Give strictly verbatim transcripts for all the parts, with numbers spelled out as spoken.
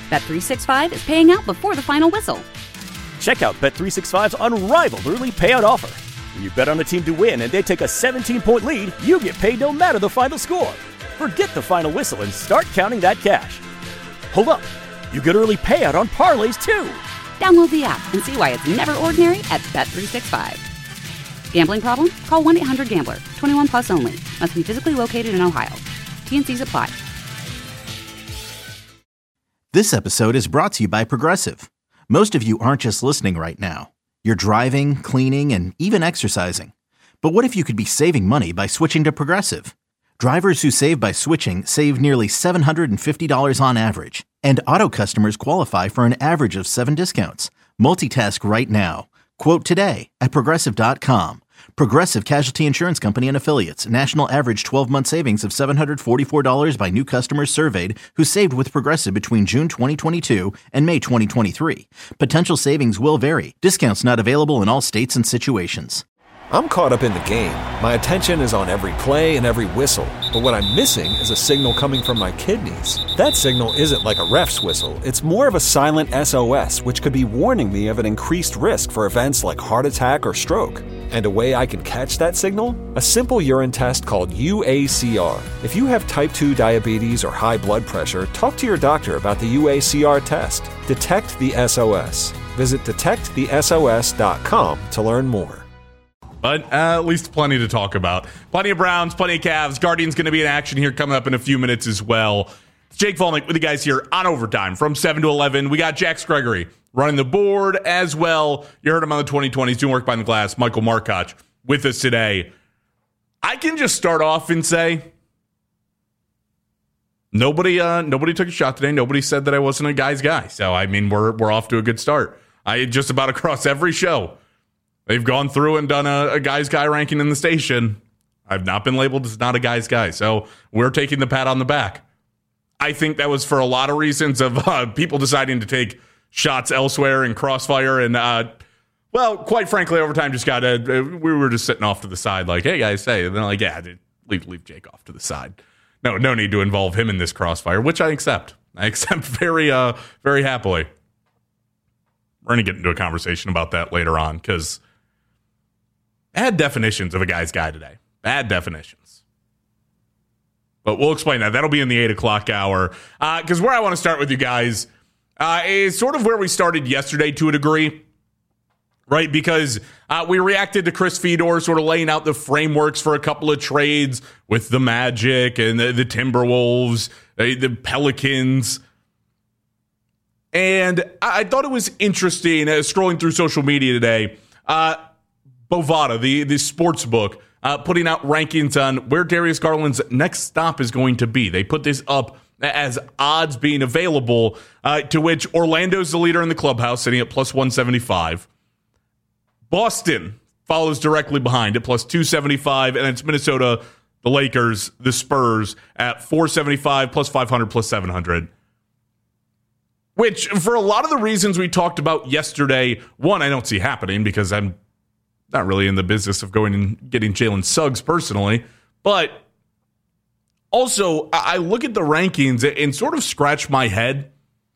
Bet three sixty-five is paying out before the final whistle. Check out Bet three sixty-five's unrivaled early payout offer. When you bet on a team to win and they take a seventeen-point lead, you get paid no matter the final score. Forget the final whistle and start counting that cash. Hold up. You get early payout on parlays, too. Download the app and see why it's never ordinary at Bet three sixty-five. Gambling problem? Call one eight hundred gambler. twenty-one plus only. Must be physically located in Ohio. T N Cs apply. This episode is brought to you by Progressive. Most of you aren't just listening right now. You're driving, cleaning, and even exercising. But what if you could be saving money by switching to Progressive? Drivers who save by switching save nearly seven hundred fifty dollars on average. And auto customers qualify for an average of seven discounts. Multitask right now. Quote today at Progressive dot com. Progressive Casualty Insurance Company and Affiliates. National average twelve-month savings of seven hundred forty-four dollars by new customers surveyed who saved with Progressive between June twenty twenty-two and May twenty twenty-three. Potential savings will vary. Discounts not available in all states and situations. I'm caught up in the game. My attention is on every play and every whistle. But what I'm missing is a signal coming from my kidneys. That signal isn't like a ref's whistle. It's more of a silent S O S, which could be warning me of an increased risk for events like heart attack or stroke. And a way I can catch that signal? A simple urine test called U A C R. If you have type two diabetes or high blood pressure, talk to your doctor about the U A C R test. Detect the S O S. Visit detect the S O S dot com to learn more. But uh, at least plenty to talk about. Plenty of Browns, plenty of Cavs. Guardians going to be in action here coming up in a few minutes as well. It's Jake Volnick with you guys here on Overtime from seven to eleven. We got Jax Gregory running the board as well. You heard him on the twenty twenties, doing work behind the glass. Michael Markoch with us today. I can just start off and say, nobody uh, nobody took a shot today. Nobody said that I wasn't a guy's guy. So, I mean, we're we're off to a good start. I just about across every show, they've gone through and done a, a guy's guy ranking in the station. I've not been labeled as not a guy's guy. So we're taking the pat on the back. I think that was for a lot of reasons of uh, people deciding to take shots elsewhere in Crossfire. And, uh, well, quite frankly, Overtime just got a, we were just sitting off to the side like, hey, guys, say. And they're like, yeah, dude, leave, leave Jake off to the side. No, no need to involve him in this Crossfire, which I accept. I accept very, uh, very happily. We're going to get into a conversation about that later on because bad definitions of a guy's guy today. Bad definitions. But we'll explain that. That'll be in the eight o'clock hour. Because uh, where I want to start with you guys uh, is sort of where we started yesterday to a degree. Right? Because uh, we reacted to Chris Fedor sort of laying out the frameworks for a couple of trades with the Magic and the, the Timberwolves, the, the Pelicans. And I, I thought it was interesting uh, scrolling through social media today. Uh, Bovada, the, the sports book, uh, putting out rankings on where Darius Garland's next stop is going to be. They put this up as odds being available, uh, to which Orlando's the leader in the clubhouse, sitting at plus one seventy-five. Boston follows directly behind at plus two seventy-five, and it's Minnesota, the Lakers, the Spurs at four seventy-five, plus five hundred, plus seven hundred. Which, for a lot of the reasons we talked about yesterday, one, I don't see happening because I'm not really in the business of going and getting Jalen Suggs personally, but also I look at the rankings and sort of scratch my head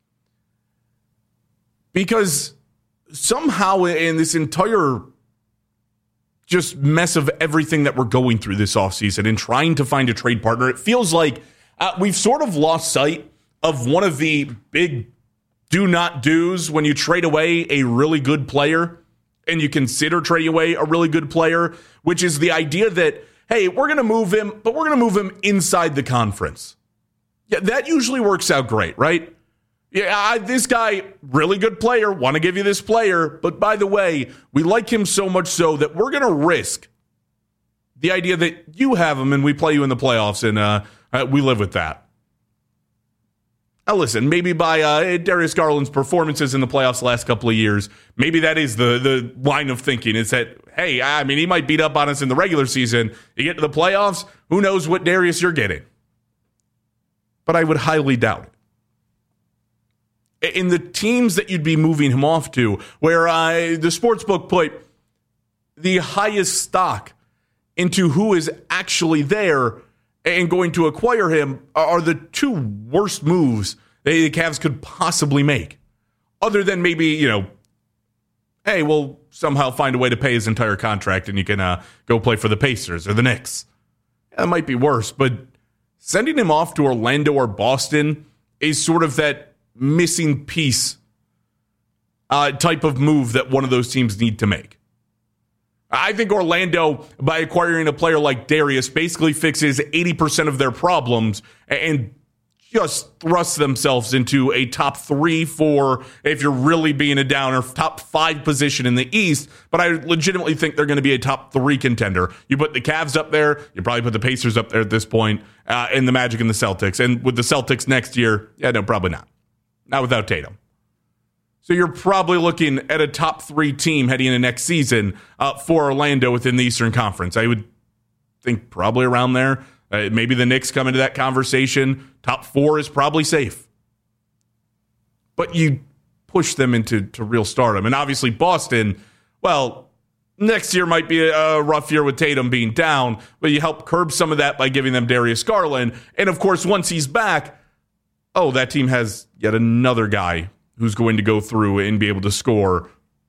because somehow in this entire just mess of everything that we're going through this offseason and trying to find a trade partner, it feels like uh, we've sort of lost sight of one of the big do not do's when you trade away a really good player and you consider trading away a really good player, which is the idea that, hey, we're going to move him, but we're going to move him inside the conference. Yeah, that usually works out great, right? Yeah, I, this guy, really good player, want to give you this player, but by the way, we like him so much so that we're going to risk the idea that you have him and we play you in the playoffs, and uh, uh, we live with that. Now, listen, maybe by uh, Darius Garland's performances in the playoffs the last couple of years, maybe that is the, the line of thinking. Is that, hey, I mean, he might beat up on us in the regular season. You get to the playoffs, who knows what Darius you're getting. But I would highly doubt it. In the teams that you'd be moving him off to, where uh, the sportsbook put the highest stock into who is actually there and going to acquire him, are the two worst moves the Cavs could possibly make. Other than maybe, you know, hey, we'll somehow find a way to pay his entire contract and you can uh, go play for the Pacers or the Knicks. That might be worse, but sending him off to Orlando or Boston is sort of that missing piece uh, type of move that one of those teams need to make. I think Orlando, by acquiring a player like Darius, basically fixes eighty percent of their problems and just thrusts themselves into a top three, four, if you're really being a downer, top five position in the East. But I legitimately think they're going to be a top three contender. You put the Cavs up there, you probably put the Pacers up there at this point, uh, and the Magic and the Celtics. And with the Celtics next year, yeah, no, probably not. Not without Tatum. So you're probably looking at a top three team heading into next season uh, for Orlando within the Eastern Conference. I would think probably around there. Uh, maybe the Knicks come into that conversation. Top four is probably safe. But you push them into to real stardom. And obviously Boston, well, next year might be a rough year with Tatum being down, but you help curb some of that by giving them Darius Garland. And of course, once he's back, oh, that team has yet another guy who's going to go through and be able to score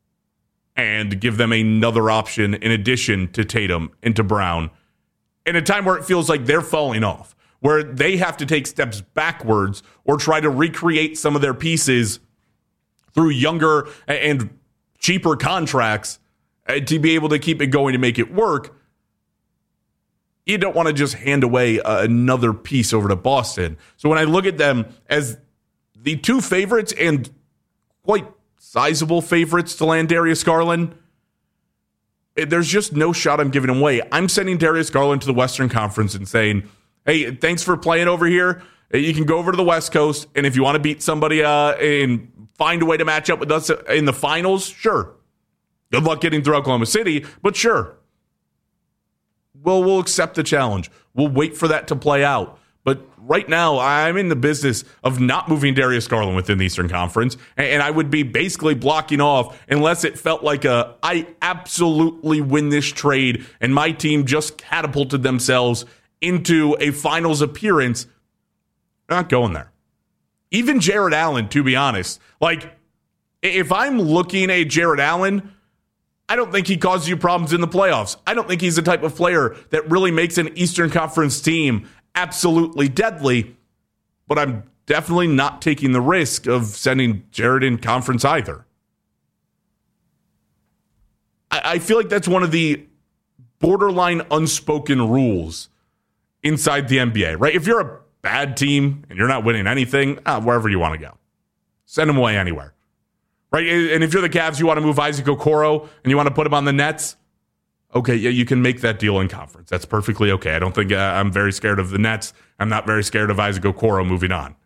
and give them another option in addition to Tatum and to Brown. In a time where it feels like they're falling off, where they have to take steps backwards or try to recreate some of their pieces through younger and cheaper contracts to be able to keep it going to make it work. You don't want to just hand away another piece over to Boston. So when I look at them as the two favorites and quite sizable favorites to land Darius Garland, there's just no shot I'm giving him away. I'm sending Darius Garland to the Western Conference and saying, hey, thanks for playing over here. You can go over to the West Coast, and if you want to beat somebody uh, and find a way to match up with us in the finals, sure. Good luck getting through Oklahoma City, but sure. Well, we'll accept the challenge. We'll wait for that to play out. But right now, I'm in the business of not moving Darius Garland within the Eastern Conference, and I would be basically blocking off unless it felt like a, I absolutely win this trade, and my team just catapulted themselves into a finals appearance. Not going there. Even Jared Allen, to be honest. Like, if I'm looking at Jared Allen, I don't think he causes you problems in the playoffs. I don't think he's the type of player that really makes an Eastern Conference team absolutely deadly, but I'm definitely not taking the risk of sending Jared in conference either. I, I feel like that's one of the borderline unspoken rules inside the N B A, right? If you're a bad team and you're not winning anything, ah, wherever you want to go. Send them away anywhere, right? And if you're the Cavs, you want to move Isaac Okoro and you want to put him on the Nets, okay, yeah, you can make that deal in conference. That's perfectly okay. I don't think uh, I'm very scared of the Nets. I'm not very scared of Isaac Okoro moving on.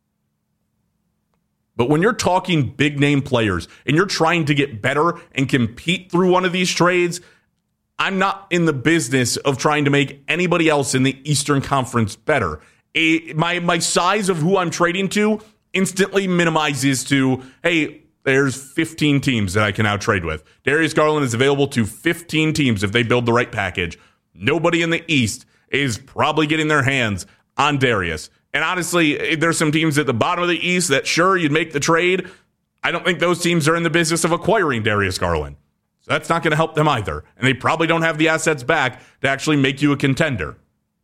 But when you're talking big name players and you're trying to get better and compete through one of these trades, I'm not in the business of trying to make anybody else in the Eastern Conference better. A, my, my size of who I'm trading to instantly minimizes to, hey, there's fifteen teams that I can now trade with. Darius Garland is available to fifteen teams if they build the right package. Nobody in the East is probably getting their hands on Darius. And honestly, there's some teams at the bottom of the East that, sure, you'd make the trade. I don't think those teams are in the business of acquiring Darius Garland. So that's not going to help them either. And they probably don't have the assets back to actually make you a contender.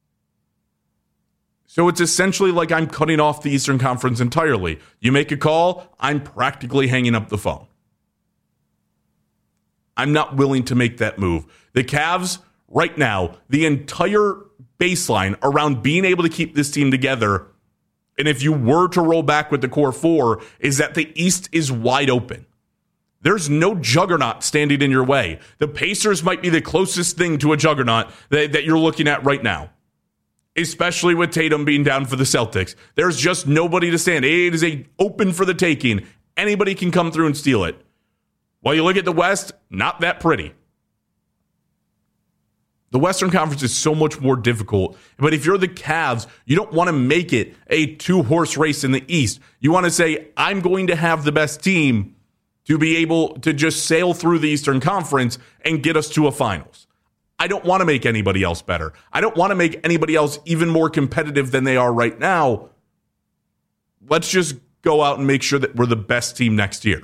So it's essentially like I'm cutting off the Eastern Conference entirely. You make a call, I'm practically hanging up the phone. I'm not willing to make that move. The Cavs, right now, the entire baseline around being able to keep this team together, and if you were to roll back with the core four, is that the East is wide open. There's no juggernaut standing in your way. The Pacers might be the closest thing to a juggernaut that, that you're looking at right now. Especially with Tatum being down for the Celtics. There's just nobody to stand. It is a open for the taking. Anybody can come through and steal it. While you look at the West, not that pretty. The Western Conference is so much more difficult. But if you're the Cavs, you don't want to make it a two-horse race in the East. You want to say, I'm going to have the best team to be able to just sail through the Eastern Conference and get us to a finals. I don't want to make anybody else better. I don't want to make anybody else even more competitive than they are right now. let's just go out and make sure that we're the best team next year.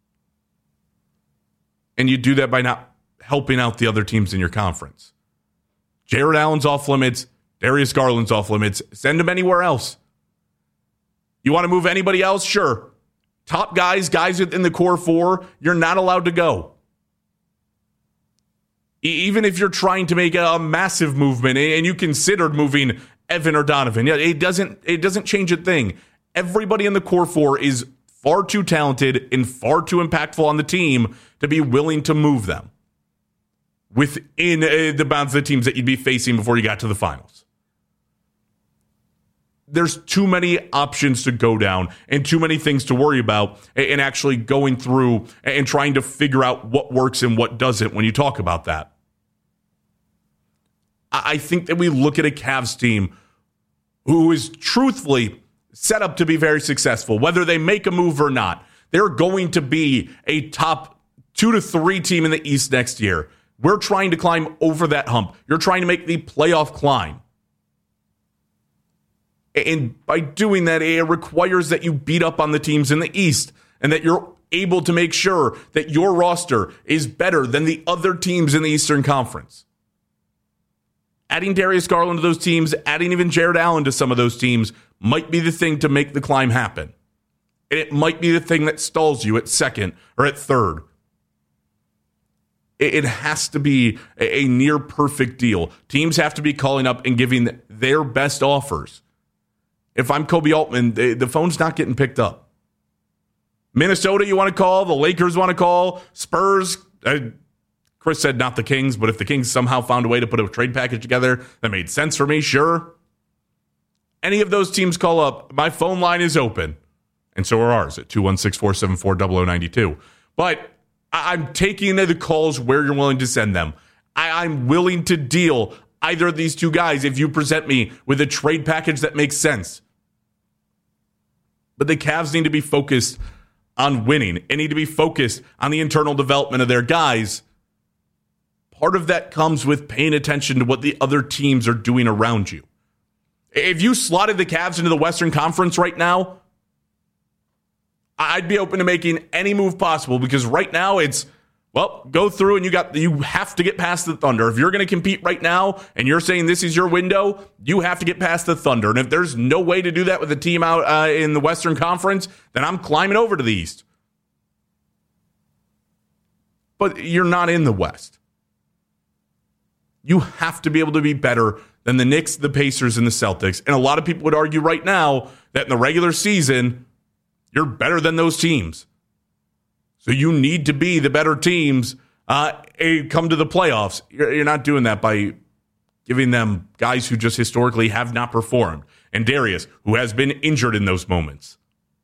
And you do that by not helping out the other teams in your conference. Jared Allen's off limits. Darius Garland's off limits. Send him anywhere else. You want to move anybody else? Sure. Top guys, guys in the core four, you're not allowed to go. Even if you're trying to make a massive movement and you considered moving Evan or Donovan, yeah, it doesn't it doesn't change a thing. Everybody in the core four is far too talented and far too impactful on the team to be willing to move them within uh, the bounds of the teams that you'd be facing before you got to the finals. There's too many options to go down and too many things to worry about and actually going through and trying to figure out what works and what doesn't when you talk about that. I think that we look at a Cavs team who is truthfully set up to be very successful, whether they make a move or not. They're going to be a top two to three team in the East next year. We're trying to climb over that hump. You're trying to make the playoff climb. And by doing that, it requires that you beat up on the teams in the East and that you're able to make sure that your roster is better than the other teams in the Eastern Conference. Adding Darius Garland to those teams, adding even Jared Allen to some of those teams might be the thing to make the climb happen. And it might be the thing that stalls you at second or at third. It has to be a near perfect deal. Teams have to be calling up and giving their best offers. If I'm Kobe Altman, the phone's not getting picked up. Minnesota, you want to call? The Lakers want to call? Spurs? Uh, Chris said not the Kings, but if the Kings somehow found a way to put a trade package together that made sense for me, sure. Any of those teams call up, my phone line is open. And so are ours at two one six, four seven four, zero zero nine two. But I'm taking the calls where you're willing to send them. I, I'm willing to deal either of these two guys if you present me with a trade package that makes sense. But the Cavs need to be focused on winning and need to be focused on the internal development of their guys. Part of that comes with paying attention to what the other teams are doing around you. If you slotted the Cavs into the Western Conference right now, I'd be open to making any move possible because right now it's, well, go through and you got you have to get past the Thunder. If you're going to compete right now and you're saying this is your window, you have to get past the Thunder. And if there's no way to do that with a team out uh, in the Western Conference, then I'm climbing over to the East. But you're not in the West. You have to be able to be better than the Knicks, the Pacers, and the Celtics. And a lot of people would argue right now that in the regular season, you're better than those teams. So you need to be the better teams uh, come to the playoffs. You're, you're not doing that by giving them guys who just historically have not performed. And Darius, who has been injured in those moments.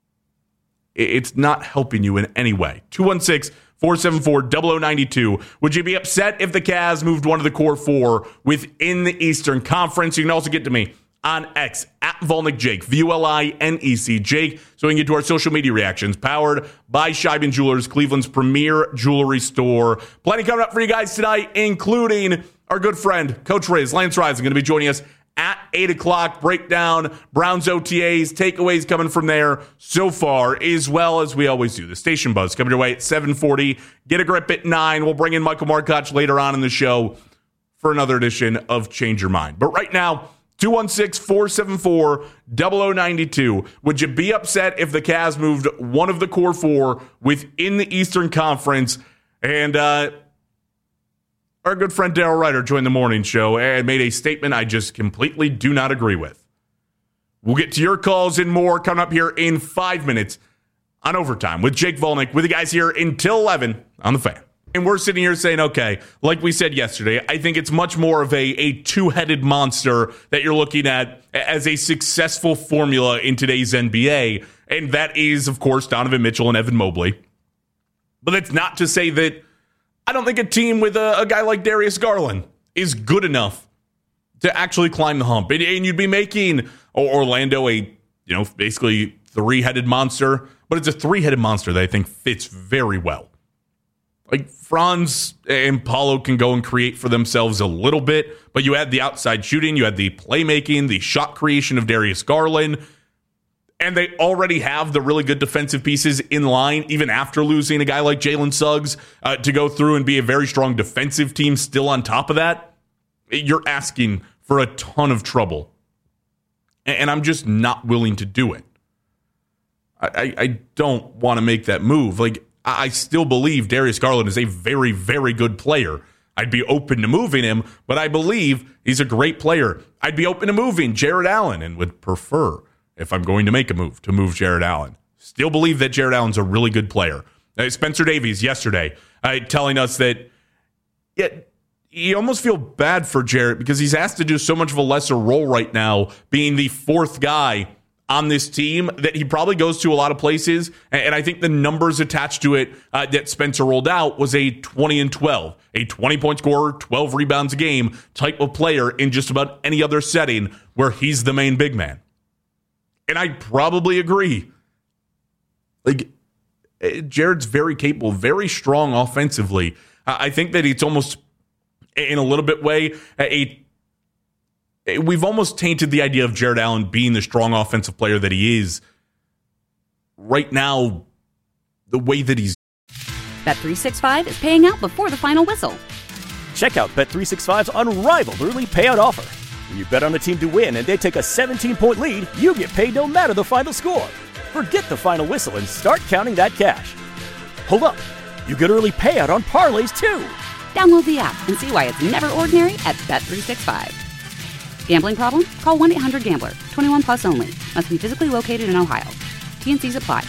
It's not helping you in any way. two one six, four seven four, zero zero nine two. Would you be upset if the Cavs moved one of the core four within the Eastern Conference? You can also get to me on X, at Volnik Jake, V U L I N E C Jake, so we can get to our social media reactions, powered by Scheiben Jewelers, Cleveland's premier jewelry store. Plenty coming up for you guys tonight, including our good friend, Coach Riz, Lance Rising, going to be joining us at eight o'clock, breakdown, Browns O T As, takeaways coming from there so far, as well as we always do. The Station Buzz coming your way at seven forty. Get a grip at nine. We'll bring in Michael Markoch later on in the show for another edition of Change Your Mind. But right now, two one six, four seven four, zero zero nine two. Would you be upset if the Cavs moved one of the core four within the Eastern Conference? And uh, our good friend Daryl Ryder joined the morning show and made a statement I just completely do not agree with. We'll get to your calls and more coming up here in five minutes on Overtime with Jake Volnik, with you guys here until eleven on The Fan. And we're sitting here saying, okay, like we said yesterday, I think it's much more of a, a two-headed monster that you're looking at as a successful formula in today's N B A. And that is, of course, Donovan Mitchell and Evan Mobley. But that's not to say that I don't think a team with a, a guy like Darius Garland is good enough to actually climb the hump. And, and you'd be making Orlando a, you know, basically three-headed monster. But it's a three-headed monster that I think fits very well. Like, Franz and Paulo can go and create for themselves a little bit, but you had the outside shooting, you had the playmaking, the shot creation of Darius Garland, and they already have the really good defensive pieces in line, even after losing a guy like Jalen Suggs uh, to go through and be a very strong defensive team still on top of that, you're asking for a ton of trouble. And I'm just not willing to do it. I, I don't want to make that move. Like, I still believe Darius Garland is a very, very good player. I'd be open to moving him, but I believe he's a great player. I'd be open to moving Jared Allen and would prefer, if I'm going to make a move, to move Jared Allen. Still believe that Jared Allen's a really good player. Uh, Spencer Davies yesterday uh, telling us that yeah, you almost feel bad for Jared because he's asked to do so much of a lesser role right now, being the fourth guy on this team, that he probably goes to a lot of places. And I think the numbers attached to it uh, that Spencer rolled out was a twenty and twelve, a twenty-point scorer, twelve rebounds a game type of player in just about any other setting where he's the main big man. And I probably agree. Like, Jared's very capable, very strong offensively. I think that it's almost, in a little bit way, a we've almost tainted the idea of Jared Allen being the strong offensive player that he is right now, the way that he's. Bet three sixty-five is paying out before the final whistle. Check out Bet three sixty-five's unrivaled early payout offer. When you bet on a team to win and they take a seventeen-point lead, you get paid no matter the final score. Forget the final whistle and start counting that cash. Hold up. You get early payout on parlays, too. Download the app and see why it's never ordinary at Bet three sixty-five. Gambling problem? Call one eight hundred gambler. twenty-one plus only. Must be physically located in Ohio. T N Cs apply.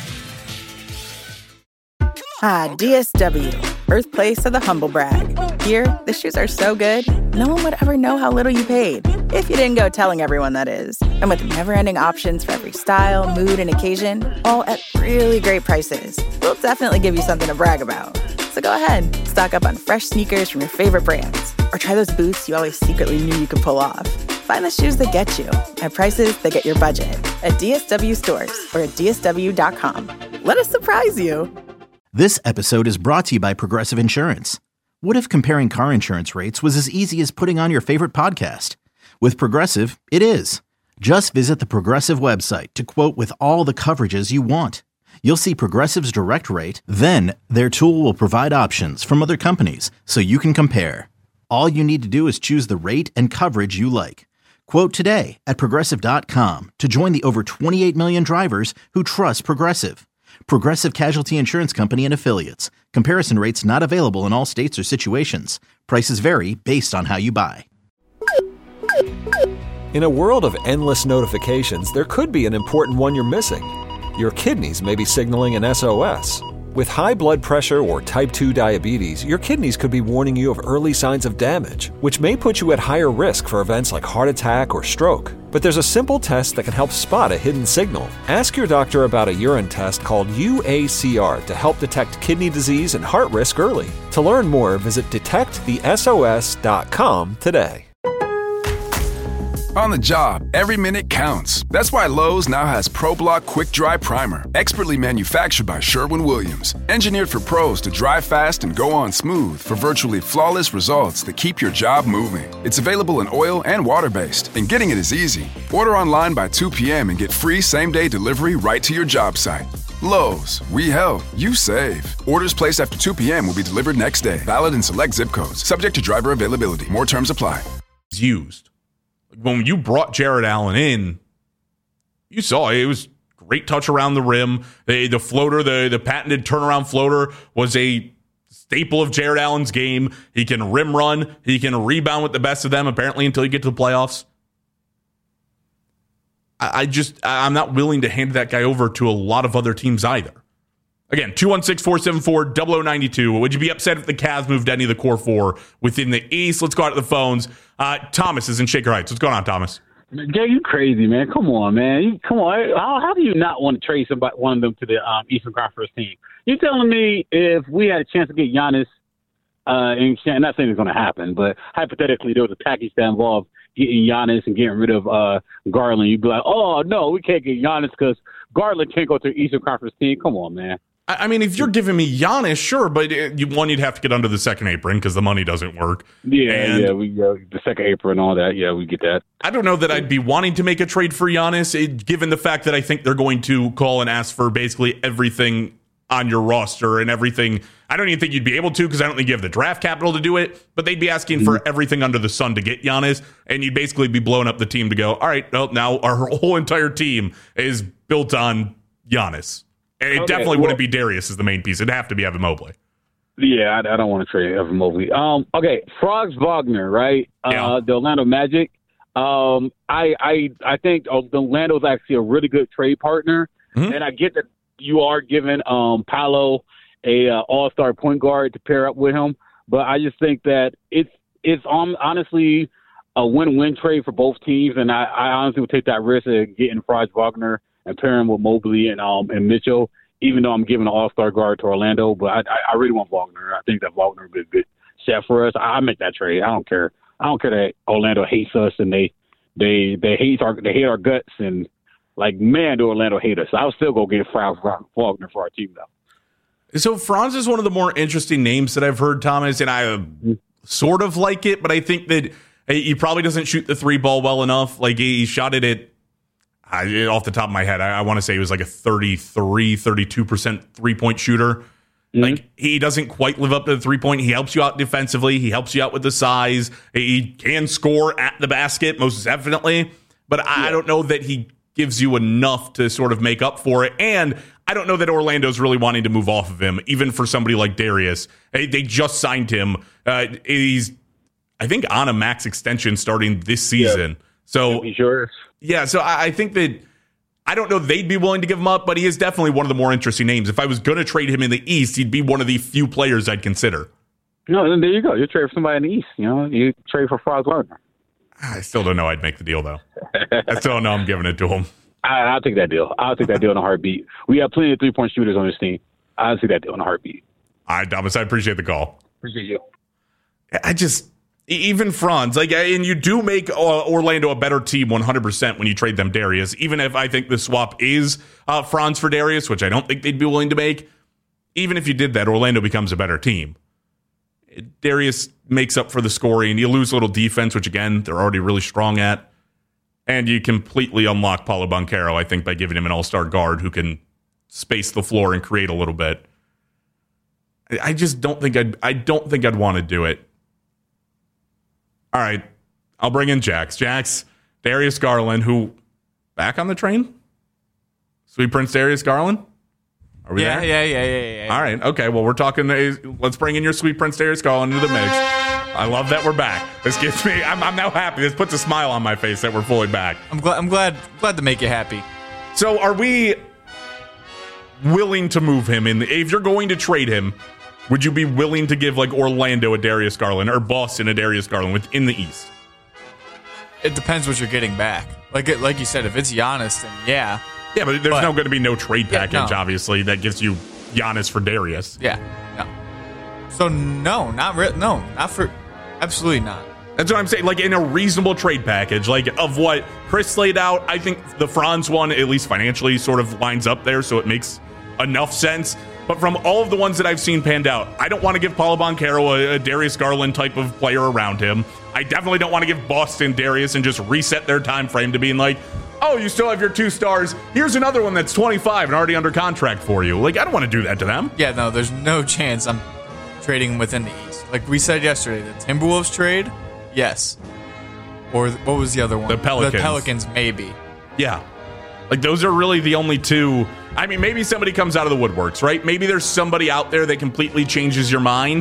Ah, D S W, birthplace of the humble brag. Here, the shoes are so good, no one would ever know how little you paid. If you didn't go telling everyone, that is. And with never-ending options for every style, mood, and occasion, all at really great prices, we'll definitely give you something to brag about. So go ahead, stock up on fresh sneakers from your favorite brands, or try those boots you always secretly knew you could pull off. Find the shoes that get you at prices that get your budget at D S W stores or at D S W dot com. Let us surprise you. This episode is brought to you by Progressive Insurance. What if comparing car insurance rates was as easy as putting on your favorite podcast? With Progressive, it is. Just visit the Progressive website to quote with all the coverages you want. You'll see Progressive's direct rate, then their tool will provide options from other companies so you can compare. All you need to do is choose the rate and coverage you like. Quote today at Progressive dot com to join the over twenty-eight million drivers who trust Progressive. Progressive Casualty Insurance Company and Affiliates. Comparison rates not available in all states or situations. Prices vary based on how you buy. In a world of endless notifications, there could be an important one you're missing. Your kidneys may be signaling an S O S. With high blood pressure or type two diabetes, your kidneys could be warning you of early signs of damage, which may put you at higher risk for events like heart attack or stroke. But there's a simple test that can help spot a hidden signal. Ask your doctor about a urine test called U A C R to help detect kidney disease and heart risk early. To learn more, visit detect the S O S dot com today. On the job, every minute counts. That's why Lowe's now has ProBlock Quick Dry Primer, expertly manufactured by Sherwin-Williams. Engineered for pros to dry fast and go on smooth for virtually flawless results that keep your job moving. It's available in oil and water-based, and getting it is easy. Order online by two p.m. and get free same-day delivery right to your job site. Lowe's, we help, you save. Orders placed after two p.m. will be delivered next day. Valid in select zip codes. Subject to driver availability. More terms apply. Used. When you brought Jared Allen in, you saw it was great touch around the rim. The, the floater, the, the patented turnaround floater was a staple of Jared Allen's game. He can rim run. He can rebound with the best of them, apparently, until you get to the playoffs. I, I just, I'm not willing to hand that guy over to a lot of other teams either. Again, two one six, four seven four, zero zero nine two. Would you be upset if the Cavs moved any of the core four within the East? Let's go out to the phones. Uh, Thomas is in Shaker Heights. What's going on, Thomas? Jay, you crazy, man. Come on, man. You, come on. How, how do you not want to trade somebody, one of them to the um, Eastern Conference team? You telling me if we had a chance to get Giannis, uh, and I'm not saying it's going to happen, but hypothetically there was a package that involved getting Giannis and getting rid of uh, Garland, you'd be like, oh, no, we can't get Giannis because Garland can't go to the Eastern Conference team. Come on, man. I mean, if you're giving me Giannis, sure, but you, one, you'd have to get under the second apron because the money doesn't work. Yeah, and yeah, we uh, the second apron and all that. Yeah, we get that. I don't know that I'd be wanting to make a trade for Giannis, it, given the fact that I think they're going to call and ask for basically everything on your roster and everything. I don't even think you'd be able to because I don't think you have the draft capital to do it, but they'd be asking mm-hmm. for everything under the sun to get Giannis, and you'd basically be blowing up the team to go, all right, well, now our whole entire team is built on Giannis. And it okay, definitely well, wouldn't be Darius as the main piece. It'd have to be Evan Mobley. Yeah, I, I don't want to trade Evan Mobley. Um, okay, Franz Wagner, right? Yeah. Uh, the Orlando Magic. Um, I I I think Orlando's actually a really good trade partner, mm-hmm. and I get that you are giving um, Paolo a uh, all-star point guard to pair up with him, but I just think that it's it's um, honestly a win-win trade for both teams, and I, I honestly would take that risk of getting Franz Wagner and pair him with Mobley and um and Mitchell, even though I'm giving an all-star guard to Orlando. But I, I really want Wagner. I think that Wagner would be a good set for us. I make that trade. I don't care. I don't care that Orlando hates us and they they they hate our they hate our guts and like man, do Orlando hate us. I'll still go get Franz Wagner for our team though. So Franz is one of the more interesting names that I've heard, Thomas, and I uh, mm-hmm. sort of like it, but I think that he probably doesn't shoot the three ball well enough. Like he shot it at. I, off the top of my head, I, I want to say he was like a thirty-three, thirty-two percent three-point shooter. Mm-hmm. Like, he doesn't quite live up to the three-point. He helps you out defensively. He helps you out with the size. He can score at the basket, most definitely. But yeah. I don't know that he gives you enough to sort of make up for it. And I don't know that Orlando's really wanting to move off of him, even for somebody like Darius. They, they just signed him. Uh, he's, I think, on a max extension starting this season. Yeah. So, sure. yeah, so I, I think that I don't know they'd be willing to give him up, but he is definitely one of the more interesting names. If I was going to trade him in the East, he'd be one of the few players I'd consider. No, then there you go. You trade for somebody in the East. You know, you trade for Franz Wagner. I still don't know I'd make the deal, though. I still don't know I'm giving it to him. I, I'll take that deal. I'll take that deal in a heartbeat. We have plenty of three-point shooters on this team. I'll take that deal in a heartbeat. All right, Thomas, I appreciate the call. Appreciate you. I just... Even Franz, like, and you do make uh, Orlando a better team one hundred percent when you trade them Darius, even if I think the swap is uh, Franz for Darius, which I don't think they'd be willing to make. Even if you did that, Orlando becomes a better team. Darius makes up for the scoring. You lose a little defense, which, again, they're already really strong at. And you completely unlock Paolo Banchero, I think, by giving him an all-star guard who can space the floor and create a little bit. I just don't think I'd, I don't think I'd want to do it. All right, I'll bring in Jax. Jax, Darius Garland, who back on the train? Sweet Prince Darius Garland? Are we yeah, there? Yeah, yeah, yeah, yeah. All right, okay. Well, we're talking. Let's bring in your Sweet Prince Darius Garland into the mix. I love that we're back. This gets me. I'm, I'm now happy. This puts a smile on my face that we're fully back. I'm glad. I'm glad. Glad to make you happy. So, are we willing to move him? In the, if you're going to trade him, would you be willing to give like Orlando a Darius Garland or Boston a Darius Garland within the East? It depends what you're getting back. Like it, like you said, if it's Giannis, then yeah. Yeah, but there's but, no going to be no trade package, yeah, no. obviously, that gives you Giannis for Darius. Yeah, no. So no, not re- no, not for, absolutely not. That's what I'm saying. Like in a reasonable trade package, like of what Chris laid out, I think the Franz one, at least financially, sort of lines up there, so it makes enough sense. But from all of the ones that I've seen panned out, I don't want to give Paolo Banchero a, a Darius Garland type of player around him. I definitely don't want to give Boston Darius and just reset their time frame to being like, oh, you still have your two stars. Here's another one that's twenty-five and already under contract for you. Like, I don't want to do that to them. Yeah, no, there's no chance I'm trading within the East. Like we said yesterday, the Timberwolves trade, yes. Or what was the other one? The Pelicans. The Pelicans, maybe. Yeah. Like, those are really the only two. I mean, maybe somebody comes out of the woodworks, right? Maybe there's somebody out there that completely changes your mind.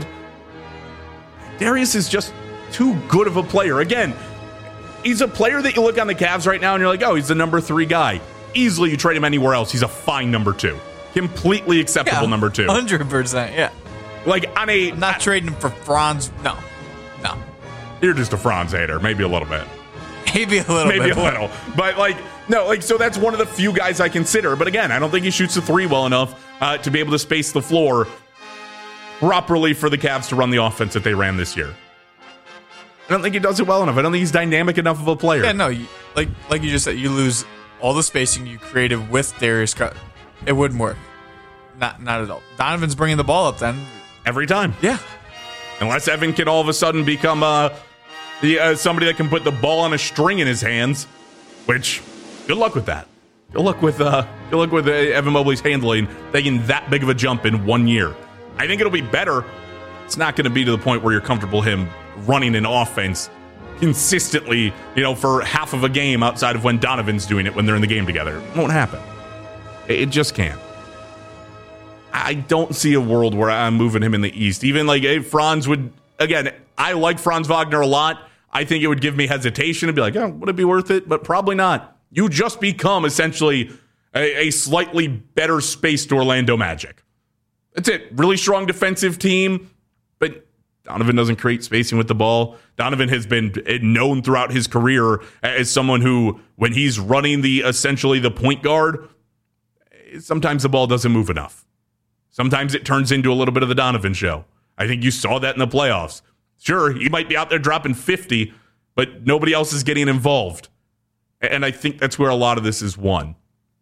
Darius is just too good of a player. Again, he's a player that you look on the Cavs right now and you're like, oh, he's the number three guy. Easily, you trade him anywhere else, he's a fine number two. Completely acceptable yeah, number two. one hundred percent, yeah. Like, on a... I'm not I, trading him for Franz. No. No. You're just a Franz hater. Maybe a little bit. Maybe a little Maybe bit. Maybe a little. But, like... No, like, so that's one of the few guys I consider. But again, I don't think he shoots the three well enough uh, to be able to space the floor properly for the Cavs to run the offense that they ran this year. I don't think he does it well enough. I don't think he's dynamic enough of a player. Yeah, no, you, like like you just said, you lose all the spacing you created with Darius Garland. It wouldn't work. Not, not at all. Donovan's bringing the ball up then. Every time. Yeah. Unless Evan can all of a sudden become uh, the, uh, somebody that can put the ball on a string in his hands, which, good luck with that. Good luck with uh, good luck with uh, Evan Mobley's handling, taking that big of a jump in one year. I think it'll be better. It's not going to be to the point where you're comfortable him running an offense consistently, you know, for half of a game outside of when Donovan's doing it when they're in the game together. It won't happen. It just can't. I don't see a world where I'm moving him in the East. Even like if Franz would, again, I like Franz Wagner a lot. I think it would give me hesitation to be like, oh, would it be worth it? But probably not. You just become essentially a, a slightly better spaced Orlando Magic. That's it. Really strong defensive team, but Donovan doesn't create spacing with the ball. Donovan has been known throughout his career as someone who, when he's running the essentially the point guard, sometimes the ball doesn't move enough. Sometimes it turns into a little bit of the Donovan show. I think you saw that in the playoffs. Sure, he might be out there dropping fifty, but nobody else is getting involved. And I think that's where a lot of this is won.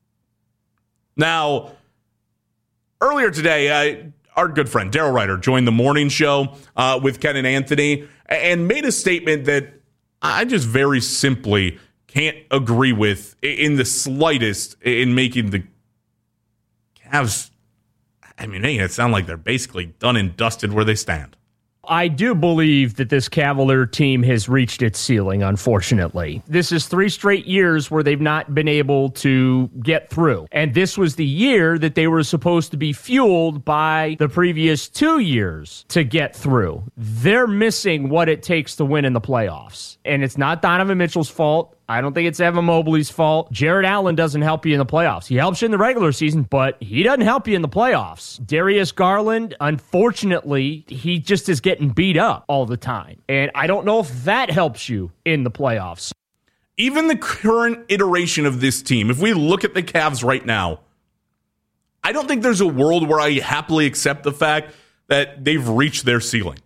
Now, earlier today, I, our good friend Daryl Ryder joined the morning show uh, with Ken and Anthony and made a statement that I just very simply can't agree with in the slightest in making the Cavs, I mean, making it sound like they're basically done and dusted where they stand. I do believe that this Cavalier team has reached its ceiling, unfortunately. This is three straight years where they've not been able to get through. And this was the year that they were supposed to be fueled by the previous two years to get through. They're missing what it takes to win in the playoffs. And it's not Donovan Mitchell's fault. I don't think it's Evan Mobley's fault. Jared Allen doesn't help you in the playoffs. He helps you in the regular season, but he doesn't help you in the playoffs. Darius Garland, unfortunately, he just is getting beat up all the time. And I don't know if that helps you in the playoffs. Even the current iteration of this team, if we look at the Cavs right now, I don't think there's a world where I happily accept the fact that they've reached their ceiling.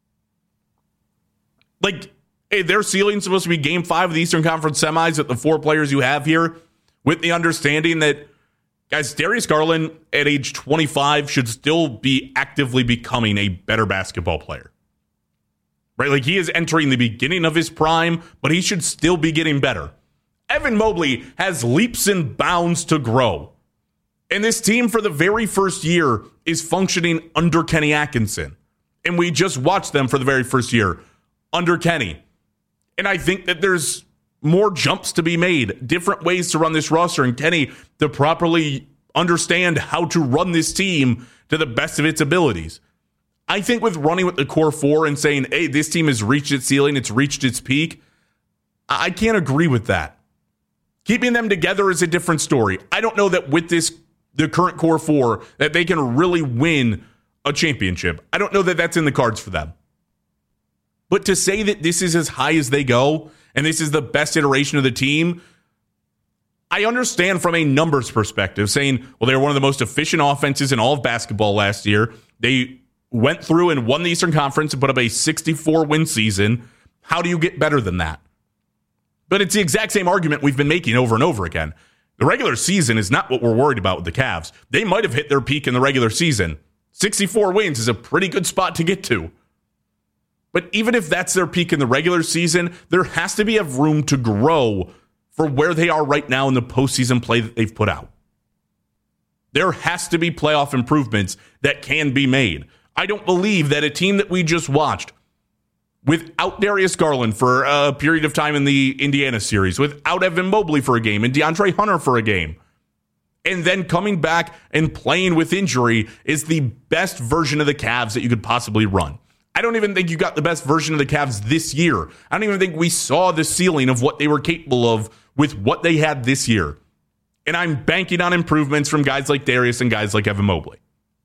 Like, hey, their ceiling is supposed to be game five of the Eastern Conference semis with the four players you have here, with the understanding that, guys, Darius Garland at age twenty-five should still be actively becoming a better basketball player. Right? Like, he is entering the beginning of his prime, but he should still be getting better. Evan Mobley has leaps and bounds to grow. And this team, for the very first year, is functioning under Kenny Atkinson. And we just watched them for the very first year under Kenny. And I think that there's more jumps to be made, different ways to run this roster, and Kenny to properly understand how to run this team to the best of its abilities. I think with running with the core four and saying, hey, this team has reached its ceiling, it's reached its peak, I can't agree with that. Keeping them together is a different story. I don't know that with this, the current core four, that they can really win a championship. I don't know that that's in the cards for them. But to say that this is as high as they go, and this is the best iteration of the team, I understand from a numbers perspective, saying, well, they were one of the most efficient offenses in all of basketball last year. They went through and won the Eastern Conference and put up a sixty-four win season. How do you get better than that? But it's the exact same argument we've been making over and over again. The regular season is not what we're worried about with the Cavs. They might have hit their peak in the regular season. sixty-four wins is a pretty good spot to get to. But even if that's their peak in the regular season, there has to be a room to grow for where they are right now in the postseason play that they've put out. There has to be playoff improvements that can be made. I don't believe that a team that we just watched, without Darius Garland for a period of time in the Indiana series, without Evan Mobley for a game and DeAndre Hunter for a game, and then coming back and playing with injury, is the best version of the Cavs that you could possibly run. I don't even think you got the best version of the Cavs this year. I don't even think we saw the ceiling of what they were capable of with what they had this year. And I'm banking on improvements from guys like Darius and guys like Evan Mobley.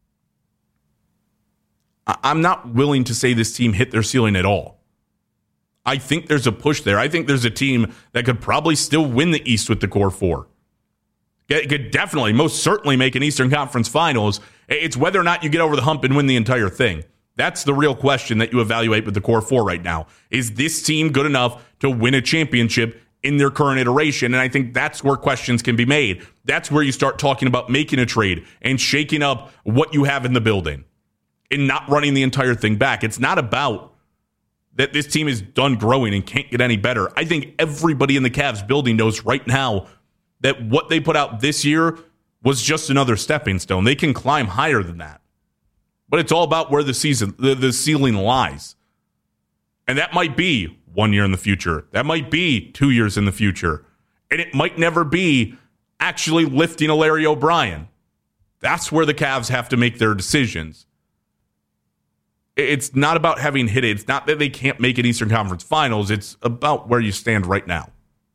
I'm not willing to say this team hit their ceiling at all. I think there's a push there. I think there's a team that could probably still win the East with the core four. It could definitely, most certainly make an Eastern Conference Finals. It's whether or not you get over the hump and win the entire thing. That's the real question that you evaluate with the core four right now. Is this team good enough to win a championship in their current iteration. And I think that's where questions can be made. That's where you start talking about making a trade and shaking up what you have in the building and not running the entire thing back. It's not about that this team is done growing and can't get any better. I think everybody in the Cavs building knows right now that what they put out this year was just another stepping stone. They can climb higher than that. But it's all about where the season, the, the ceiling lies. And that might be one year in the future. That might be two years in the future. And it might never be actually lifting a Larry O'Brien. That's where the Cavs have to make their decisions. It's not about having hit it. It's not that they can't make an Eastern Conference Finals. It's about where you stand right now.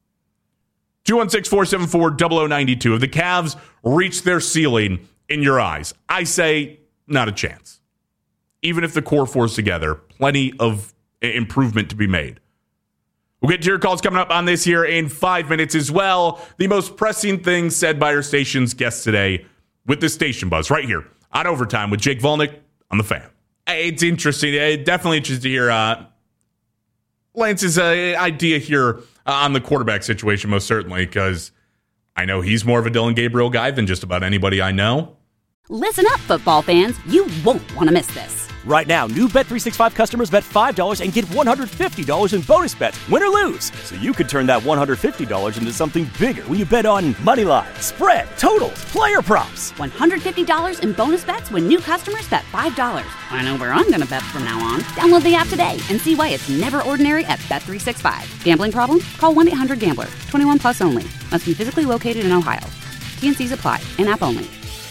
two one six, four seven four, zero zero nine two. If the Cavs reach their ceiling in your eyes, I say not a chance. Even if the core four's together, plenty of improvement to be made. We'll get to your calls coming up on this here in five minutes as well. The most pressing thing said by our station's guest today with the Station Buzz right here on Overtime with Jake Volnick on The Fan. It's interesting. Definitely interesting to hear uh, Lance's uh, idea here uh, on the quarterback situation, most certainly, because I know he's more of a Dylan Gabriel guy than just about anybody I know. Listen up, football fans. You won't want to miss this. Right now, new Bet three sixty-five customers bet five dollars and get one hundred fifty dollars in bonus bets, win or lose. So you could turn that one hundred fifty dollars into something bigger when you bet on money line, spread, totals, player props. one hundred fifty dollars in bonus bets when new customers bet five dollars. I know where I'm going to bet from now on. Download the app today and see why it's never ordinary at Bet three sixty-five. Gambling problem? Call one eight hundred gambler. twenty-one plus only. Must be physically located in Ohio. T N Cs apply. In-app only.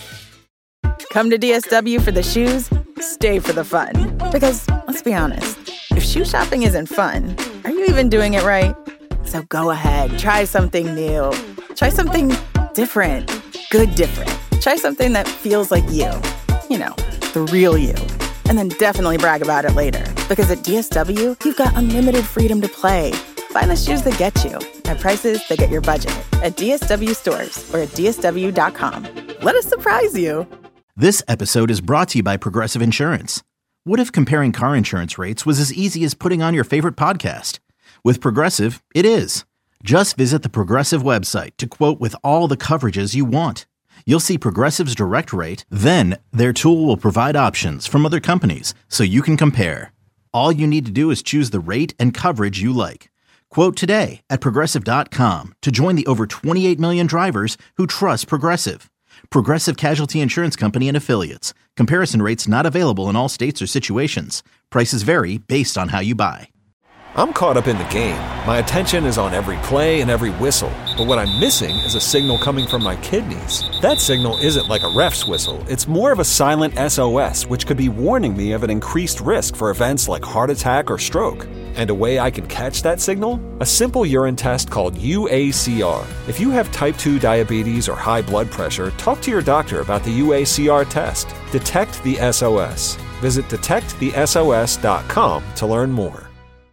Come to D S W for the shoes, stay for the fun. Because, let's be honest, if shoe shopping isn't fun, are you even doing it right? So go ahead, try something new. Try something different. Good different. Try something that feels like you. You know, the real you. And then definitely brag about it later. Because at D S W, you've got unlimited freedom to play. Find the shoes that get you at prices that get your budget at D S W stores or at D S W dot com. Let us surprise you. This episode is brought to you by Progressive Insurance. What if comparing car insurance rates was as easy as putting on your favorite podcast? With Progressive, it is. Just visit the Progressive website to quote with all the coverages you want. You'll see Progressive's direct rate, then their tool will provide options from other companies so you can compare. All you need to do is choose the rate and coverage you like. Quote today at Progressive dot com to join the over twenty-eight million drivers who trust Progressive. Progressive Casualty Insurance Company and Affiliates. Comparison rates not available in all states or situations. Prices vary based on how you buy. I'm caught up in the game. My attention is on every play and every whistle. But what I'm missing is a signal coming from my kidneys. That signal isn't like a ref's whistle. It's more of a silent S O S, which could be warning me of an increased risk for events like heart attack or stroke. And a way I can catch that signal? A simple urine test called U A C R. If you have type two diabetes or high blood pressure, talk to your doctor about the U A C R test. Detect the S O S. Visit detect the S O S dot com to learn more.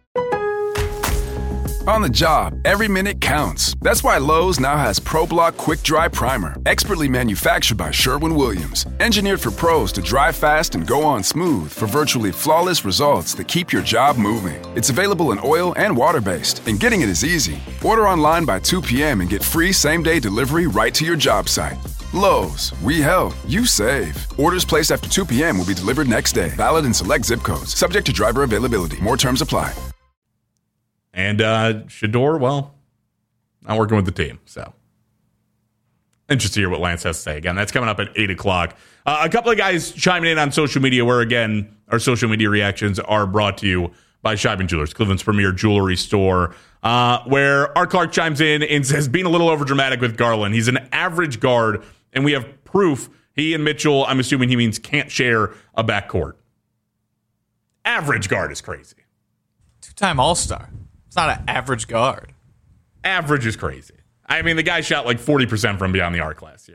On the job, every minute counts. That's why Lowe's now has ProBlock Quick Dry Primer, expertly manufactured by Sherwin-Williams. Engineered for pros to dry fast and go on smooth for virtually flawless results that keep your job moving. It's available in oil and water-based, and getting it is easy. Order online by two p.m. and get free same-day delivery right to your job site. Lowe's, we help, you save. Orders placed after two p.m. will be delivered next day. Valid in select zip codes. Subject to driver availability. More terms apply. And uh, Shedeur, well, not working with the team. So, interested to hear what Lance has to say. Again, that's coming up at eight o'clock. Uh, a couple of guys chiming in on social media where, again, our social media reactions are brought to you by Scheibman Jewelers, Cleveland's premier jewelry store, uh, where Art Clark chimes in and says, being a little overdramatic with Garland. He's an average guard, and we have proof he and Mitchell, I'm assuming he means, can't share a backcourt. Average guard is crazy. Two-time All-Star. It's not an average guard. Average is crazy. I mean, the guy shot like forty percent from beyond the arc last year.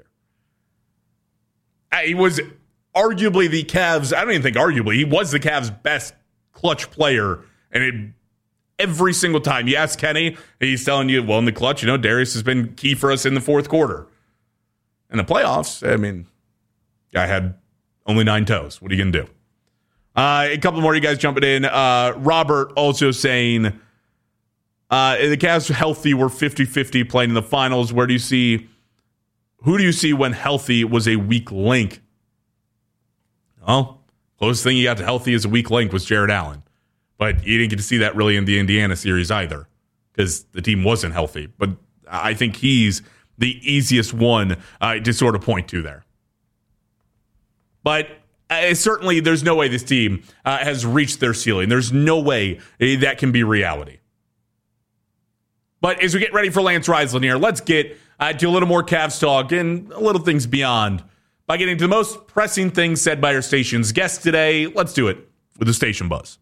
He was arguably the Cavs, I don't even think arguably, he was the Cavs' best clutch player. And it, every single time you ask Kenny, he's telling you, well, in the clutch, you know, Darius has been key for us in the fourth quarter. In the playoffs, I mean, guy had only nine toes. What are you going to do? Uh, a couple more of you guys jumping in. Uh, Robert also saying, Uh, the Cavs healthy were fifty-fifty playing in the finals. Where do you see, who do you see when healthy was a weak link? Well, closest thing you got to healthy as a weak link was Jarrett Allen. But you didn't get to see that really in the Indiana series either because the team wasn't healthy. But I think he's the easiest one uh, to sort of point to there. But uh, certainly there's no way this team uh, has reached their ceiling. There's no way uh, that can be reality. But as we get ready for Lance Rydzelin here, let's get uh, to a little more Cavs talk and a little things beyond by getting to the most pressing things said by our station's guest today. Let's do it with the Station Buzz.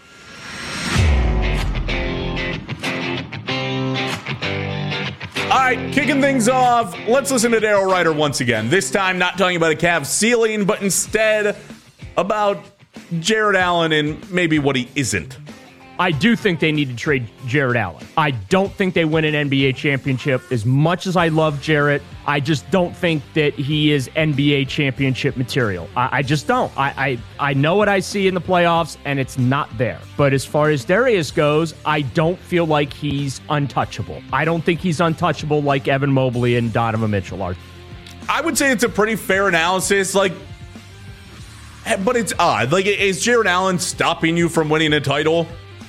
All right, kicking things off, let's listen to Daryl Ruiter once again. This time not talking about a Cavs ceiling, but instead about Jarrett Allen and maybe what he isn't. I do think they need to trade Jarrett Allen. I don't think they win an N B A championship. As much as I love Jarrett, I just don't think that he is N B A championship material. I, I just don't. I, I I know what I see in the playoffs, and it's not there. But as far as Darius goes, I don't feel like he's untouchable. I don't think he's untouchable like Evan Mobley and Donovan Mitchell are. I would say it's a pretty fair analysis. Like, but it's odd. Like, is Jarrett Allen stopping you from winning a title?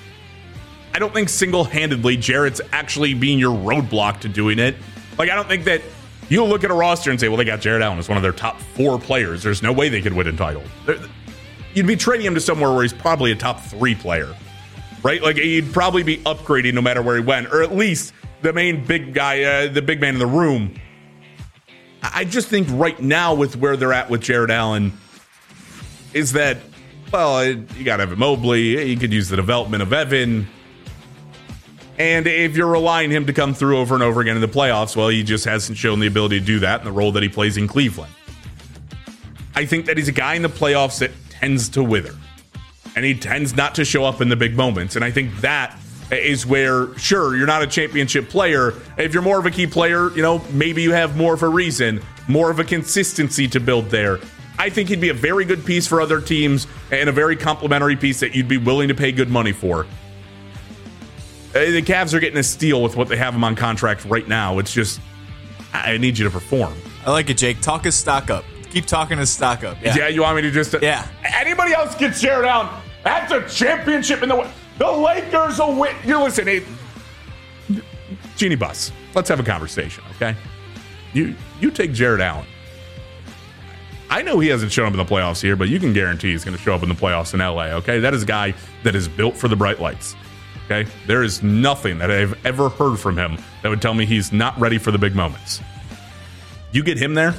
I don't think single-handedly Jarrett's actually being your roadblock to doing it. Like, I don't think that you look at a roster and say, well, they got Jarrett Allen as one of their top four players. There's no way they could win a title. You'd be trading him to somewhere where he's probably a top three player, right? Like, he'd probably be upgrading no matter where he went, or at least the main big guy, uh, the big man in the room. I just think right now with where they're at with Jarrett Allen is that, well, you got Evan Mobley. You could use the development of Evan. And if you're relying him to come through over and over again in the playoffs, well, he just hasn't shown the ability to do that in the role that he plays in Cleveland. I think that he's a guy in the playoffs that tends to wither. And he tends not to show up in the big moments. And I think that is where, sure, you're not a championship player. If you're more of a key player, you know, maybe you have more of a reason, more of a consistency to build there. I think he'd be a very good piece for other teams and a very complimentary piece that you'd be willing to pay good money for. The Cavs are getting a steal with what they have him on contract right now. It's just, I need you to perform. I like it, Jake. Talk his stock up. Keep talking his stock up. Yeah, yeah you want me to just... Uh, yeah. Anybody else gets Jarrett Allen, that's a championship in the... The Lakers will win. You listen, it, Genie Bus, let's have a conversation, okay? You you take Jarrett Allen. I know he hasn't shown up in the playoffs here, but you can guarantee he's going to show up in the playoffs in L A, okay? That is a guy that is built for the bright lights. Okay, there is nothing that I've ever heard from him that would tell me he's not ready for the big moments. You get him there,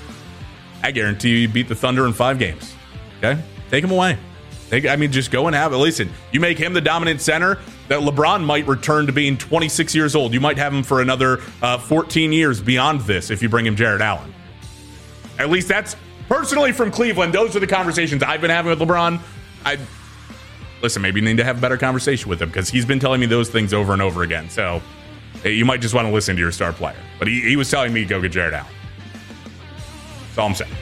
I guarantee you, you beat the Thunder in five games. Okay, take him away. Take, I mean, just go and have it. Listen, you make him the dominant center, that LeBron might return to being twenty-six years old. You might have him for another uh, fourteen years beyond this if you bring him Jarrett Allen. At least that's personally from Cleveland. Those are the conversations I've been having with LeBron. I. Listen, maybe you need to have a better conversation with him because he's been telling me those things over and over again. So hey, you might just want to listen to your star player. But he, he was telling me to go get Jarrett Allen. That's all I'm saying.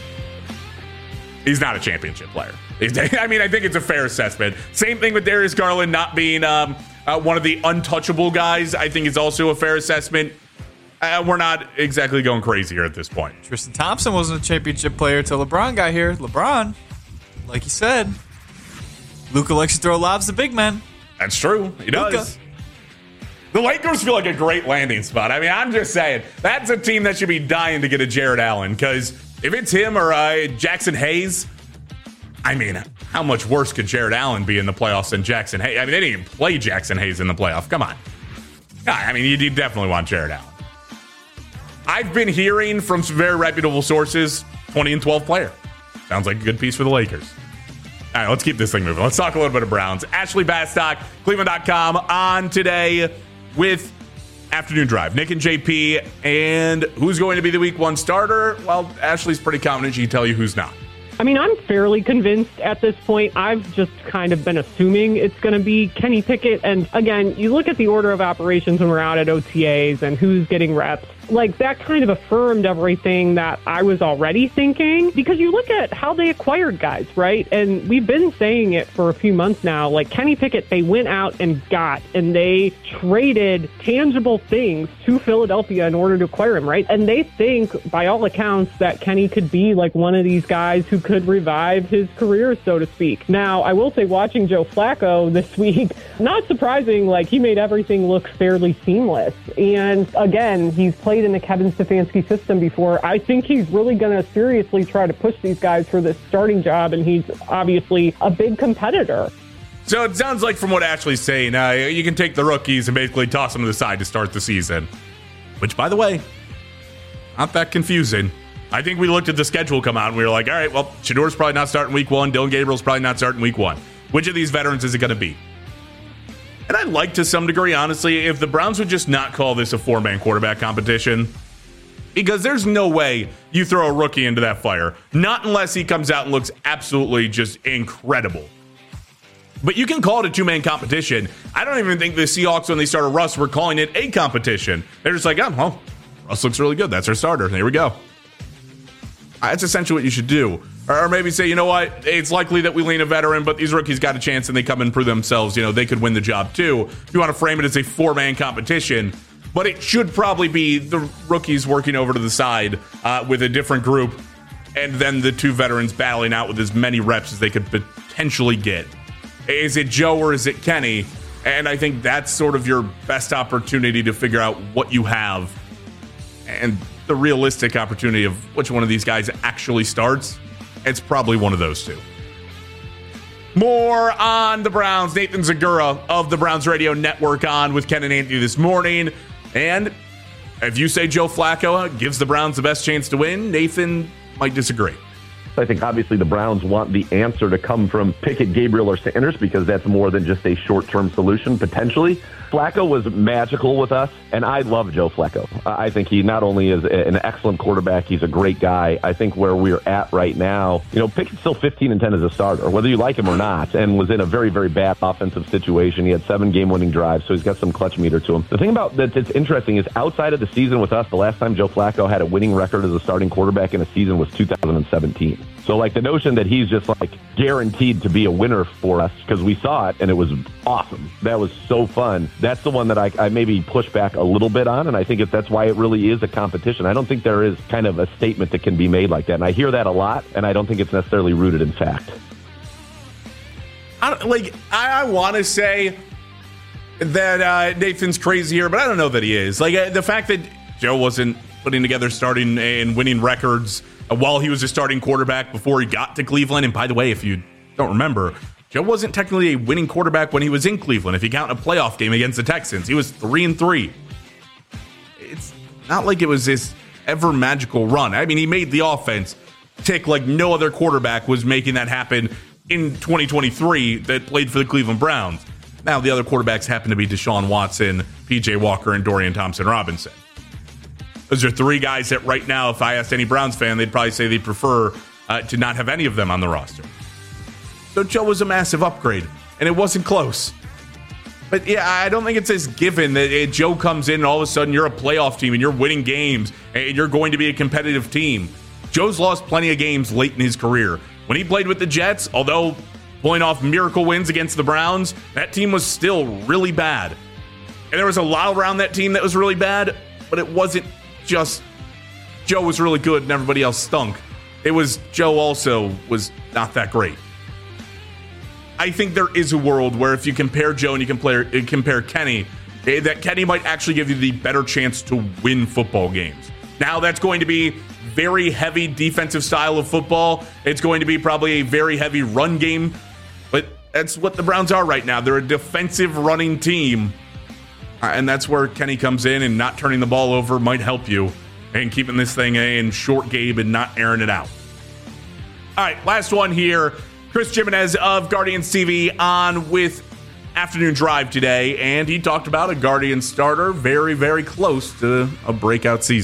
He's not a championship player. I mean, I think it's a fair assessment. Same thing with Darius Garland not being um, uh, one of the untouchable guys. I think is also a fair assessment. Uh, we're not exactly going crazy here at this point. Tristan Thompson wasn't a championship player until LeBron got here. LeBron, like you said, Luka likes to throw lobs to big men. That's true. He does. Luka. The Lakers feel like a great landing spot. I mean, I'm just saying, that's a team that should be dying to get a Jarrett Allen, because if it's him or uh, Jackson Hayes, I mean, how much worse could Jarrett Allen be in the playoffs than Jackson Hayes? I mean, they didn't even play Jackson Hayes in the playoff. Come on. I mean, you definitely want Jarrett Allen. I've been hearing from some very reputable sources, twenty and twelve player. Sounds like a good piece for the Lakers. All right, let's keep this thing moving. Let's talk a little bit of Browns. Ashley Bastock, Cleveland dot com, on today with Afternoon Drive. Nick and J P, and who's going to be the week one starter? Well, Ashley's pretty confident she can tell you who's not. I mean, I'm fairly convinced at this point. I've just kind of been assuming it's going to be Kenny Pickett. And again, you look at the order of operations when we're out at O T As and who's getting reps. like that kind of affirmed everything that I was already thinking, because you look at how they acquired guys, right? And we've been saying it for a few months now, like Kenny Pickett, they went out and got, and they traded tangible things to Philadelphia in order to acquire him, right? And they think, by all accounts, that Kenny could be like one of these guys who could revive his career, so to speak. Now, I will say, watching Joe Flacco this week, not surprising, like he made everything look fairly seamless. And again, he's played in the Kevin Stefanski system before. I think he's really going to seriously try to push these guys for this starting job, and he's obviously a big competitor. So it sounds like, from what Ashley's saying, uh, you can take the rookies and basically toss them to the side to start the season. Which, by the way, not that confusing. I think we looked at the schedule come out and we were like, all right, well, Shadour's probably not starting week one. Dylan Gabriel's probably not starting week one. Which of these veterans is it going to be? And I like, to some degree, honestly, if the Browns would just not call this a four-man quarterback competition. Because there's no way you throw a rookie into that fire. Not unless he comes out and looks absolutely just incredible. But you can call it a two-man competition. I don't even think the Seahawks, when they started Russ, were calling it a competition. They're just like, oh, well, Russ looks really good. That's our starter. There we go. That's essentially what you should do. Or maybe say, you know what, it's likely that we lean a veteran, but these rookies got a chance and they come and prove themselves. You know, they could win the job too. If you want to frame it as a four-man competition, but it should probably be the rookies working over to the side uh, with a different group, and then the two veterans battling out with as many reps as they could potentially get. Is it Joe or is it Kenny? And I think that's sort of your best opportunity to figure out what you have and the realistic opportunity of which one of these guys actually starts. It's probably one of those two. More on the Browns. Nathan Zagura of the Browns Radio Network on with Ken and Anthony this morning. And if you say Joe Flacco gives the Browns the best chance to win, Nathan might disagree. I think obviously the Browns want the answer to come from Pickett, Gabriel, or Sanders, because that's more than just a short-term solution, potentially. Flacco was magical with us, and I love Joe Flacco. I think he not only is an excellent quarterback, he's a great guy. I think where we're at right now, you know, Pickett's still fifteen and ten as a starter, whether you like him or not, and was in a very, very bad offensive situation. He had seven game-winning drives, so he's got some clutch meter to him. The thing about that that's interesting is outside of the season with us, the last time Joe Flacco had a winning record as a starting quarterback in a season was two thousand seventeen. So, like, the notion that he's just, like, guaranteed to be a winner for us, because we saw it, and it was awesome. That was so fun. That's the one that I, I maybe push back a little bit on, and I think if that's why it really is a competition. I don't think there is kind of a statement that can be made like that, and I hear that a lot, and I don't think it's necessarily rooted in fact. I don't, like, I, I want to say that uh, Nathan's crazy here, but I don't know that he is. Like, uh, the fact that Joe wasn't putting together starting and winning records while he was a starting quarterback before he got to Cleveland. And by the way, if you don't remember, Joe wasn't technically a winning quarterback when he was in Cleveland. If you count a playoff game against the Texans, he was three and three. It's not like it was this ever magical run. I mean, he made the offense tick like no other quarterback was making that happen in twenty twenty-three that played for the Cleveland Browns. Now, the other quarterbacks happen to be Deshaun Watson, P J Walker, and Dorian Thompson-Robinson. Those are three guys that right now, if I asked any Browns fan, they'd probably say they'd prefer uh, to not have any of them on the roster. So Joe was a massive upgrade, and it wasn't close. But yeah, I don't think it's as given that uh, Joe comes in and all of a sudden you're a playoff team and you're winning games and you're going to be a competitive team. Joe's lost plenty of games late in his career. When he played with the Jets, although pulling off miracle wins against the Browns, that team was still really bad. And there was a lot around that team that was really bad, but it wasn't just Joe was really good and everybody else stunk. It was Joe also was not that great. I think there is a world where if you compare Joe and you compare, compare Kenny, that Kenny might actually give you the better chance to win football games. Now that's going to be very heavy defensive style of football. It's going to be probably a very heavy run game, but that's what the Browns are right now. They're a defensive running team. And that's where Kenny comes in, and not turning the ball over might help you and keeping this thing in short game and not airing it out. All right, last one here. Chris Jimenez of Guardians T V on with Afternoon Drive today, and he talked about a Guardians starter very, very close to a breakout season.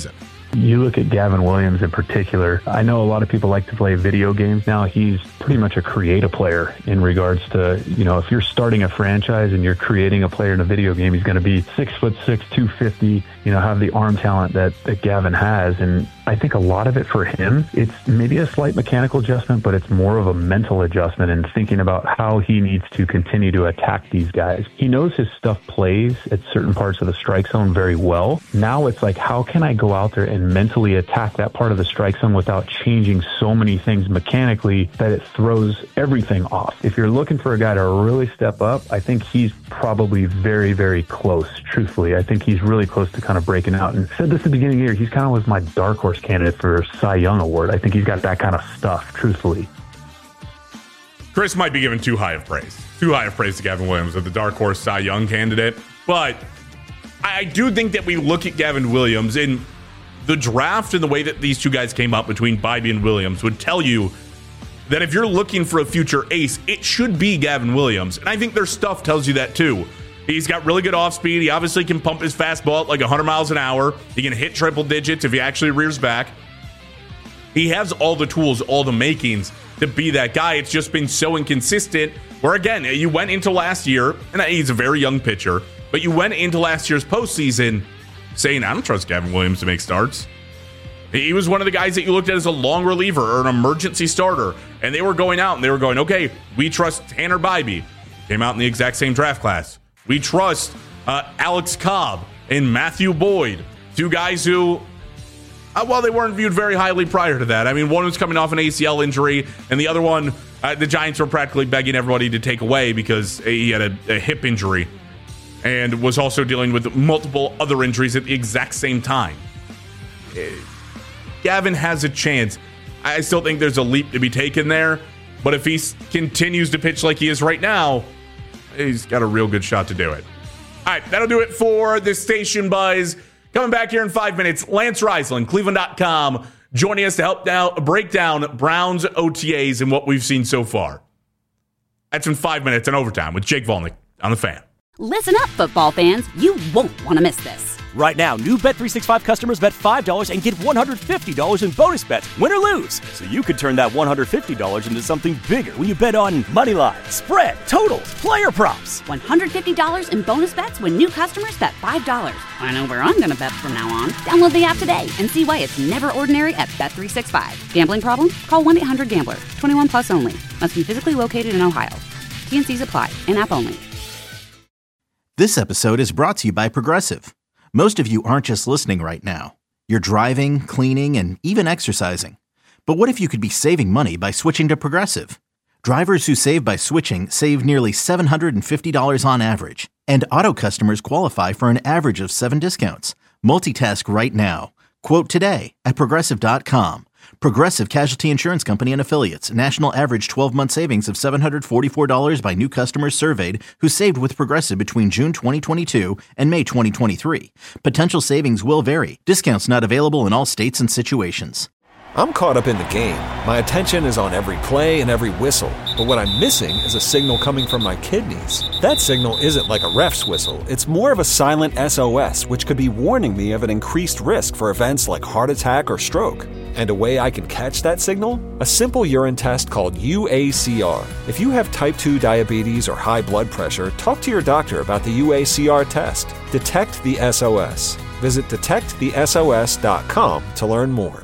You look at Gavin Williams in particular. I know a lot of people like to play video games now. He's pretty much a creative player in regards to, you know, if you're starting a franchise and you're creating a player in a video game, he's going to be six foot six, two fifty, you know, have the arm talent that, that Gavin has. And I think a lot of it for him, it's maybe a slight mechanical adjustment, but it's more of a mental adjustment and thinking about how he needs to continue to attack these guys. He knows his stuff plays at certain parts of the strike zone very well. Now it's like, how can I go out there and mentally attack that part of the strike zone without changing so many things mechanically that it throws everything off? If you're looking for a guy to really step up, I think he's probably very, very close, truthfully. I think he's really close to kind of breaking out. And I said this at the beginning of the year, he's kind of was my dark horse candidate for Cy Young Award. I think he's got that kind of stuff, truthfully. Chris might be giving too high of praise. Too high of praise to Gavin Williams as the dark horse Cy Young candidate. But I do think that we look at Gavin Williams in the draft and the way that these two guys came up between Bybee and Williams would tell you that if you're looking for a future ace, it should be Gavin Williams. And I think their stuff tells you that too. He's got really good off speed. He obviously can pump his fastball at like one hundred miles an hour. He can hit triple digits if he actually rears back. He has all the tools, all the makings to be that guy. It's just been so inconsistent where, again, you went into last year, and he's a very young pitcher, but you went into last year's postseason saying, I don't trust Gavin Williams to make starts. He was one of the guys that you looked at as a long reliever or an emergency starter, and they were going out and they were going, okay, we trust Tanner Bybee. Came out in the exact same draft class. We trust uh, Alex Cobb and Matthew Boyd, two guys who, uh, well, they weren't viewed very highly prior to that. I mean, one was coming off an A C L injury, and the other one, uh, the Giants were practically begging everybody to take away because he had a, a hip injury and was also dealing with multiple other injuries at the exact same time. Gavin has a chance. I still think there's a leap to be taken there, but if he continues to pitch like he is right now, he's got a real good shot to do it. All right, that'll do it for the Station Buzz. Coming back here in five minutes, Lance Reisland, Cleveland dot com, joining us to help now break down Browns O T As and what we've seen so far. That's in five minutes and overtime with Jake Volnick on The Fan. Listen up, football fans. You won't want to miss this. Right now, new Bet three sixty-five customers bet five dollars and get one hundred fifty dollars in bonus bets, win or lose. So you could turn that one hundred fifty dollars into something bigger when you bet on money line, spread, totals, player props. one hundred fifty dollars in bonus bets when new customers bet five dollars. I know where I'm going to bet from now on. Download the app today and see why it's never ordinary at Bet three sixty-five. Gambling problem? Call one eight hundred gambler. twenty-one plus only. Must be physically located in Ohio. T and C's apply. In-app only. This episode is brought to you by Progressive. Most of you aren't just listening right now. You're driving, cleaning, and even exercising. But what if you could be saving money by switching to Progressive? Drivers who save by switching save nearly seven hundred fifty dollars on average. And auto customers qualify for an average of seven discounts. Multitask right now. Quote today at Progressive dot com. Progressive Casualty Insurance Company and Affiliates. National average twelve-month savings of seven hundred forty-four dollars by new customers surveyed who saved with Progressive between June twenty twenty-two and May twenty twenty-three. Potential savings will vary. Discounts not available in all states and situations. I'm caught up in the game. My attention is on every play and every whistle. But what I'm missing is a signal coming from my kidneys. That signal isn't like a ref's whistle. It's more of a silent S O S, which could be warning me of an increased risk for events like heart attack or stroke. And a way I can catch that signal? A simple urine test called U A C R. If you have type two diabetes or high blood pressure, talk to your doctor about the U A C R test. Detect the S O S. Visit detect the S O S dot com to learn more.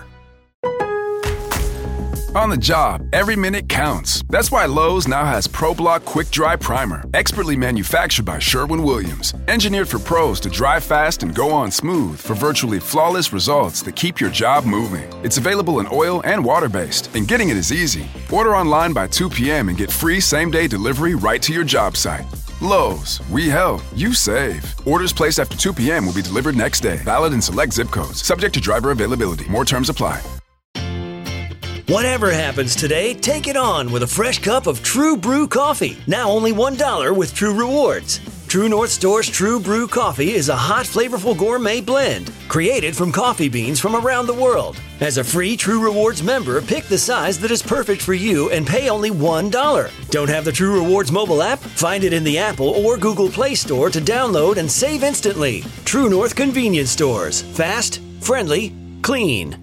On the job, every minute counts. That's why Lowe's now has ProBlock Quick Dry Primer, expertly manufactured by Sherwin-Williams. Engineered for pros to dry fast and go on smooth for virtually flawless results that keep your job moving. It's available in oil and water-based, and getting it is easy. Order online by two p.m. and get free same-day delivery right to your job site. Lowe's, we help, you save. Orders placed after two p.m. will be delivered next day. Valid in select zip codes. Subject to driver availability. More terms apply. Whatever happens today, take it on with a fresh cup of True Brew coffee. Now only one dollar with True Rewards. True North Store's True Brew coffee is a hot, flavorful gourmet blend created from coffee beans from around the world. As a free True Rewards member, pick the size that is perfect for you and pay only one dollar. Don't have the True Rewards mobile app? Find it in the Apple or Google Play Store to download and save instantly. True North Convenience Stores. Fast, friendly, Clean.